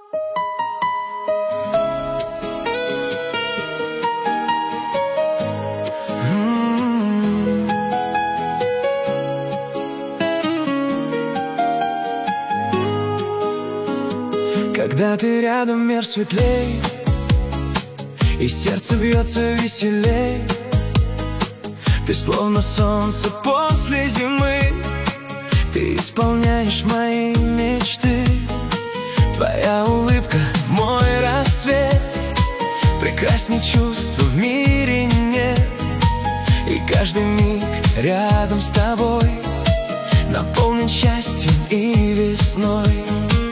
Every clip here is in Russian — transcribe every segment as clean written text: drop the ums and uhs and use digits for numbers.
Когда ты рядом, мир светлей, и сердце бьется веселей. Ты словно солнце после зимы, ты исполняешь мои мечты. Твоя улыбка — мой рассвет, прекрасней чувств в мире нет. И каждый миг рядом с тобой наполнен счастьем и весной.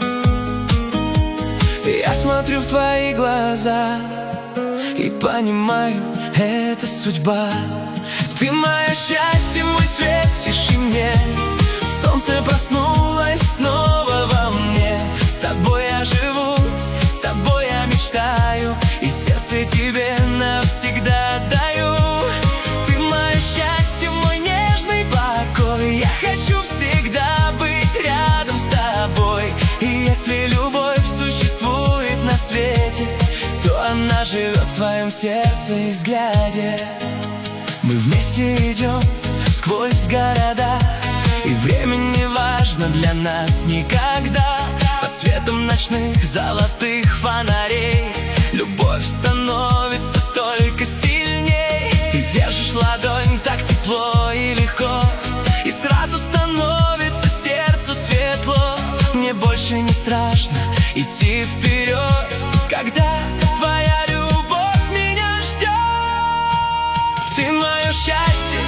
Я смотрю в твои глаза и понимаю, это судьба. Ты мое счастье, мой свет в тишине. Солнце проснулось снова во мне. С тобой я живу, с тобой я мечтаю, и сердце тебе навсегда отдаю. Ты мое счастье, мой нежный покой. Я хочу всегда быть рядом с тобой. И если любовь существует на свете, то она живет в твоем сердце и взгляде. Мы вместе идем сквозь города, и время не важно для нас никогда. Под светом ночных золотых фонарей любовь становится только сильней. Ты держишь ладонь так тепло и легко, и сразу становится сердцу светло. Мне больше не страшно идти вперед, когда твоя любовь меня ждет. Ты мое счастье,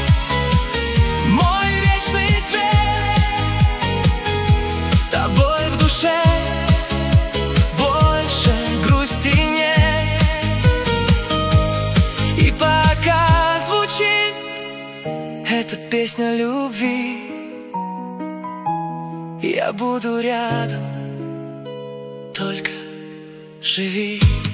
мой вечный свет. С тобой в душе больше грусти нет. И пока звучит эта песня любви, я буду рядом, только живи.